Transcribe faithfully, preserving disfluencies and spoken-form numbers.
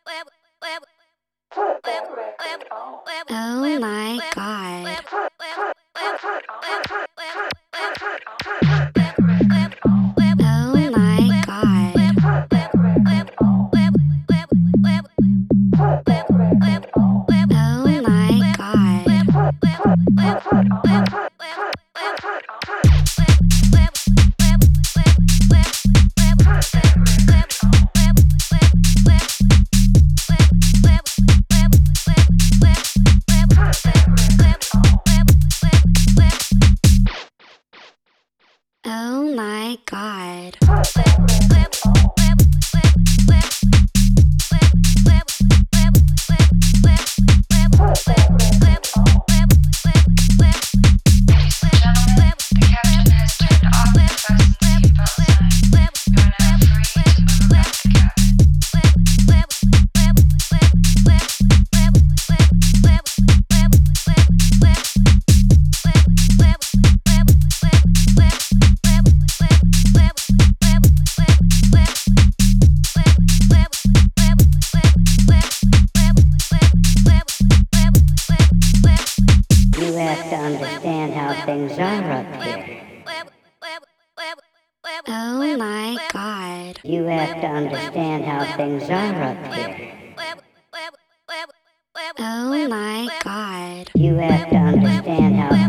Oh my god. Oh my god. Oh my god. Oh my god. You have to understand how things are up here. Oh my god. You have to understand how things are up here. Oh my god. You have to understand how